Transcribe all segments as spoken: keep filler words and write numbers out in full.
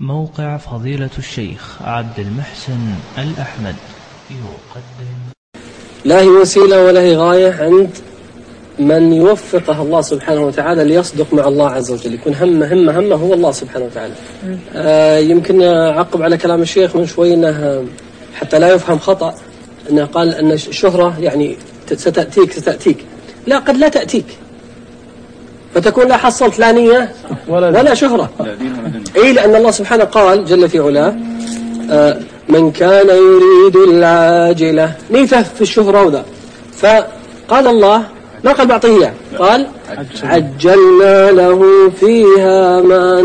موقع فضيلة الشيخ عبد المحسن الأحمد يقدم. لا هي وسيلة ولا هي غاية عند من يوفقه الله سبحانه وتعالى ليصدق مع الله عز وجل، يكون همه همه همه هو الله سبحانه وتعالى. آه يمكن أعقب على كلام الشيخ من شوي أنه حتى لا يفهم خطأ، أنه قال أن الشهرة يعني ستأتيك ستأتيك، لا قد لا تأتيك، فتكون لا حصلت لا نية ولا, ولا شهرة. إيه لأن الله سبحانه قال جل في علاه آه من كان يريد العاجلة نيته في الشهرة وذا، فقال الله ما قال بعطيه، قال عجلنا له فيها ما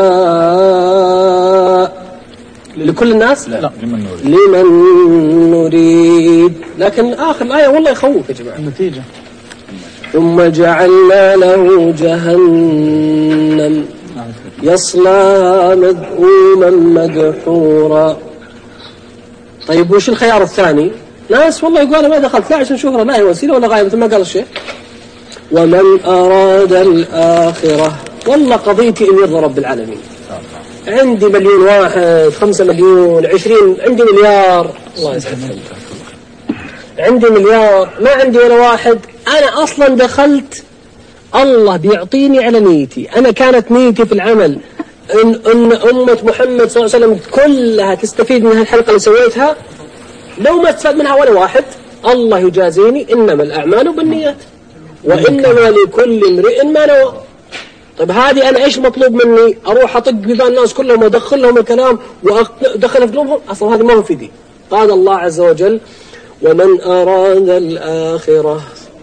نشاء لكل الناس لا. لمن نريد. لكن آخر الآية والله يخوف يا جماعة النتيجة. ثم جعلنا له جهنم يصلى مذءوما مدحورا. طيب وش الخيار الثاني؟ ناس والله يقول أنا ما دخلت لا عشان شهرة، لا هي وسيلة ولا غاية مثل ما قال الشيخ. ومن أراد الآخرة والله قضيتي إن يرضى رب العالمين. عندي مليون واحد، خمسة مليون، عشرين، عندي مليار، الله يسعدك، عندي مليار، ما عندي ولا واحد. أنا أصلا دخلت الله بيعطيني على نيتي. أنا كانت نيتي في العمل إن, إن أمة محمد صلى الله عليه وسلم كلها تستفيد من هالحلقة اللي سويتها. لو ما استفاد منها ولا واحد الله يجازيني، إنما الأعمال بالنيات وإنما لكل امرئ ما نوى. طيب هذه أنا إيش مطلوب مني؟ أروح أطق ببال الناس كلهم وأدخل لهم الكلام وأدخل في قلوبهم؟ أصلا هذه ما هو في دي. قال الله عز وجل ومن أراد الآخرة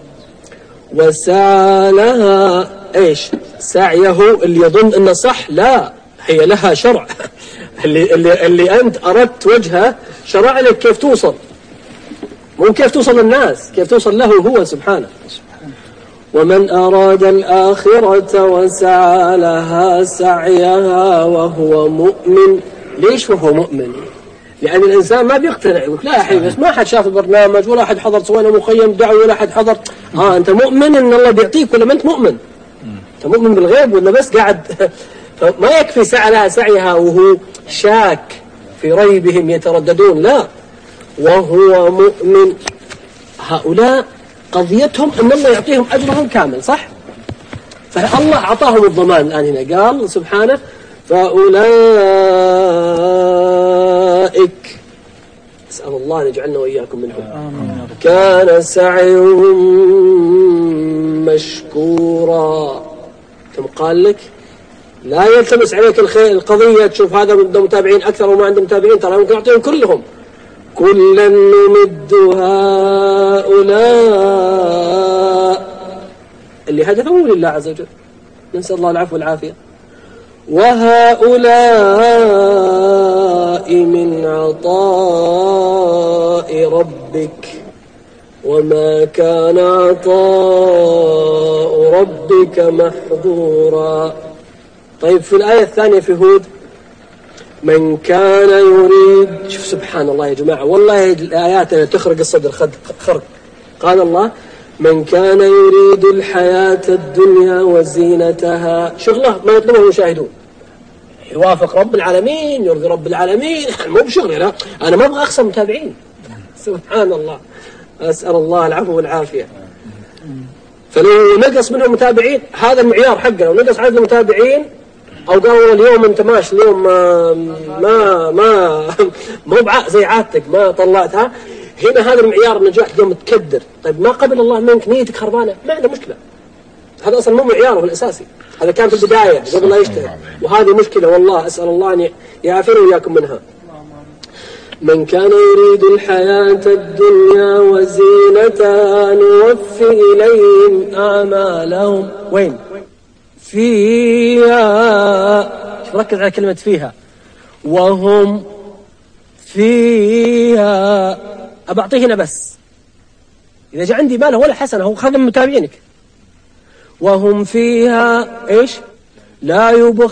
وسعى لها إيش سعيه اللي يظن إنه صح، لا هي لها شرع. اللي, اللي, اللي أنت أردت وجهه شرع لك كيف توصل، مو كيف توصل للناس، كيف توصل له هو سبحانه. ومن أراد الآخرة وسعى لها سعيها وهو مؤمن. ليش وهو مؤمن؟ لأن الإنسان ما بيقتنع، يقول لا يا حبيبي بس ما حد شاف البرنامج ولا حد حضر سوينا مخيم دعوي ولا حد حضر. آه أنت مؤمن إن الله بيعطيك ولا ما أنت مؤمن؟ أنت مؤمن بالغيب ولا بس قاعد؟ فما يكفي سعى لها سعيها وهو شاك في ريبهم يترددون، لا وهو مؤمن. هؤلاء قضيتهم أن الله يعطيهم أجرهم كامل، صح؟ فالله أعطاهم الضمان الآن هنا، قال سبحانه فأولئك أسأل الله أن يجعلنا وإياكم منهم كان سعيهم مشكورا. ثم قال لك لا يلتمس عليك الخير القضية تشوف هذا عنده متابعين أكثر وما عنده متابعين، ترى ممكن يعطيهم كلهم. كلا نمد هؤلاء اللي هدفهم لله عز وجل، نسأل الله العفو والعافية، وهؤلاء من عطاء ربك وما كان عطاء ربك محظورا. طيب في الآية الثانية في هود من كان يريد، شوف سبحان الله يا جماعة والله الآيات تخرق الصدر خرق. قال الله من كان يريد الحياة الدنيا وزينتها، شغله ما يطلبه المشاهدون، يوافق رب العالمين يرضي رب العالمين، مو بشغلي لا أنا ما أبغى أخسر متابعين. سبحان الله، أسأل الله العفو والعافية. فلو نقص منهم متابعين هذا المعيار حقنا، ونقص عدد المتابعين أو قالوا اليوم أنت ماشي اليوم ما ما ما مو زي عادتك ما طلعتها، هنا هذا المعيار النجاح يوم تكدر. طيب ما قبل الله منك نيتك خربانة ما عنده مشكلة، هذا أصلا مو معياره الأساسي، هذا كان في البداية قبل لا يجتهد، وهذه مشكلة والله أسأل الله أن يعافينا وإياكم منها. من كان يريد الحياة الدنيا وزينتها نوفي إليهم أعمالهم وين فيها، ركز على كلمة فيها، وهم فيها. أبعطيه هنا بس إذا جاء عندي ماله ولا حسنة هو خدم متابعينك. وهم فيها إيش لا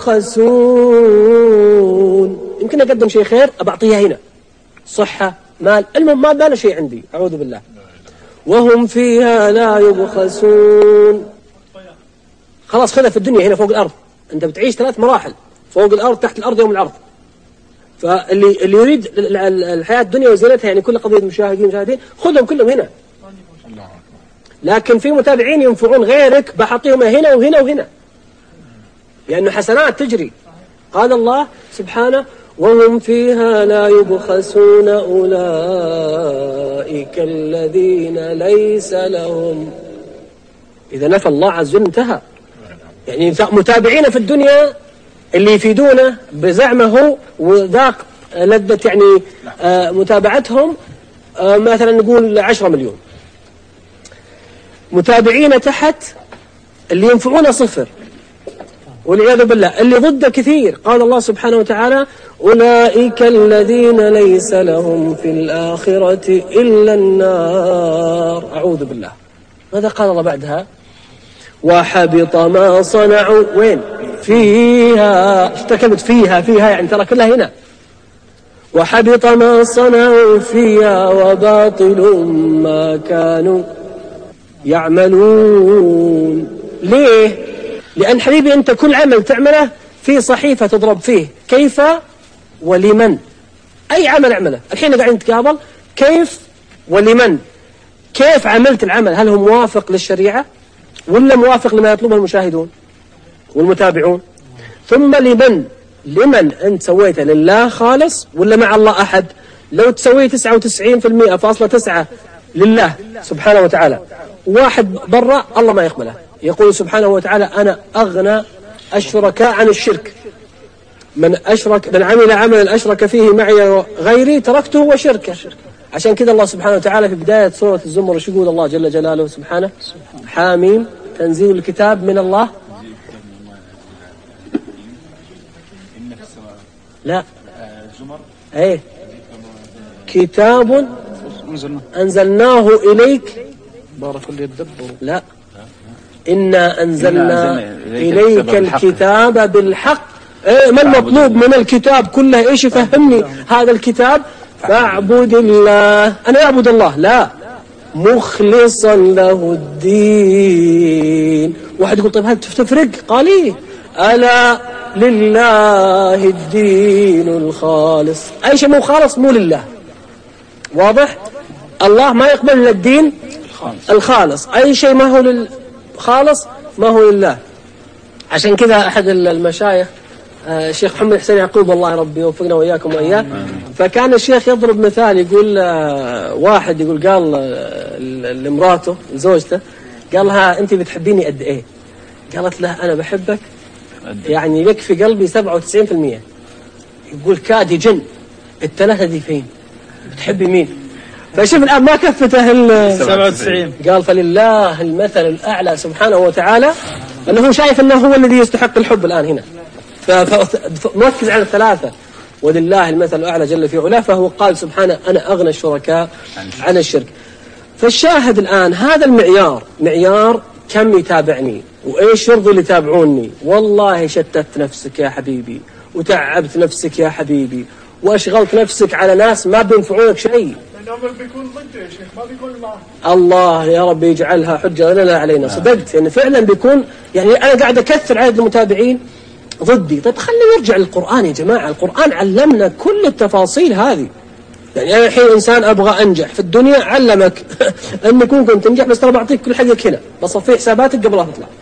يبخسون. يمكن أقدم شيء خير أبعطيها هنا، صحة مال المهم ما بال شيء عندي أعوذ بالله. وهم فيها لا يبخسون. خلاص خذها في الدنيا هنا فوق الأرض، أنت بتعيش ثلاث مراحل فوق الأرض تحت الأرض يوم العرض. فاللي اللي يريد الحياة الدنيا وزينتها، يعني كل قضية مشاهدين مشاهدين خذهم كلهم هنا. لكن في متابعين ينفعون غيرك بحطيهم هنا وهنا وهنا، لأنه حسنات تجري. قال الله سبحانه: وهم فيها لا يبخسون أولئك الذين ليس لهم. إذا نفى الله عز وجل انتهى. يعني متابعين في الدنيا اللي يفيدونه بزعمه وذاق لذة يعني آه متابعتهم، آه مثلا نقول عشرة مليون. متابعين تحت اللي ينفعونه صفر والعياذ بالله، اللي ضده كثير. قال الله سبحانه وتعالى: أولئك الذين ليس لهم في الآخرة إلا النار. أعوذ بالله. ماذا قال الله بعدها؟ وحبط ما صنعوا وين؟ فيها. شفت كلمة فيها؟ فيها يعني ترى كلها هنا. وحبط ما صنعوا فيها وباطل ما كانوا يعملون. ليه؟ لأن حبيبي أنت كل عمل تعمله في صحيفة تضرب فيه كيف ولمن. أي عمل اعمله الحين قاعدين نتقابل، كيف ولمن. كيف عملت العمل؟ هل هو موافق للشريعة ولا موافق لما يطلبه المشاهدون والمتابعون؟ ثم لمن. لمن أنت سويته؟ لله خالص ولا مع الله أحد؟ لو تسوي تسعة وتسعين بالمئة فاصلة تسعة لله سبحانه وتعالى، واحد برا الله ما يقبله. يقول سبحانه وتعالى: أنا أغنى الشركاء عن الشرك. من أشرك من عمل عملا أشرك فيه معي غيري تركته وشركه. عشان كذا الله سبحانه وتعالى في بداية سورة الزمر شو يقول الله جل جلاله سبحانه؟ حاميم تنزيل الكتاب من الله. لا ايه كتاب أنزلناه إليك بارك اللي يتدبر. لا إنا أنزلنا إليك الكتاب بالحق. إيه ما المطلوب من الكتاب كله؟ إيش يفهمني هذا الكتاب؟ فاعبد الله. أنا أعبد الله لا مخلصا له الدين. واحد يقول طيب هل تفرق؟ قال إيه؟ ألا لله الدين الخالص. أي شيء مو خالص مو لله. واضح؟ الله ما يقبل إلا الدين الخالص. أي شيء ما هو للخالص ما هو لله. عشان كذا أحد المشايخ الشيخ محمد حسين يعقوب الله ربي يوفقنا وإياكم وإياه، فكان الشيخ يضرب مثال يقول واحد يقول قال لمراته لزوجته قال لها أنت بتحبيني قد إيه؟ قالت له أنا بحبك يعني لك في قلبي سبعة وتسعين بالمئة. يقول كاد يجن الثلاثة دي فين؟ بتحبي مين؟ فشوف الآن ما كفته ال سبعة وتسعين. قال فلله المثل الأعلى سبحانه وتعالى، أنه هو شايف أنه هو الذي يستحق الحب الآن هنا، فمركز على الثلاثة. ولله المثل الأعلى جل في علاه، فهو قال سبحانه أنا أغنى الشركاء عن الشرك. فالشاهد الآن هذا المعيار معيار كم يتابعني وإيش يرضي اللي يتابعوني. والله شتت نفسك يا حبيبي وتعبت نفسك يا حبيبي وأشغلت نفسك على ناس ما بينفعونك شيء. بيكون ضده يا شيخ ما بيكون معه. الله يا رب يجعلها حجة لنا لا علينا. صدقت يعني فعلا بيكون يعني أنا قاعد أكثر عدد المتابعين ضدي. طيب خلينا نرجع للقرآن يا جماعة. القرآن علمنا كل التفاصيل هذه. يعني أنا الحين إنسان أبغى أنجح في الدنيا علمك أنك ممكن تنجح، بس ترى بعطيك كل حقك هنا بصفي حساباتك قبل لا تطلع.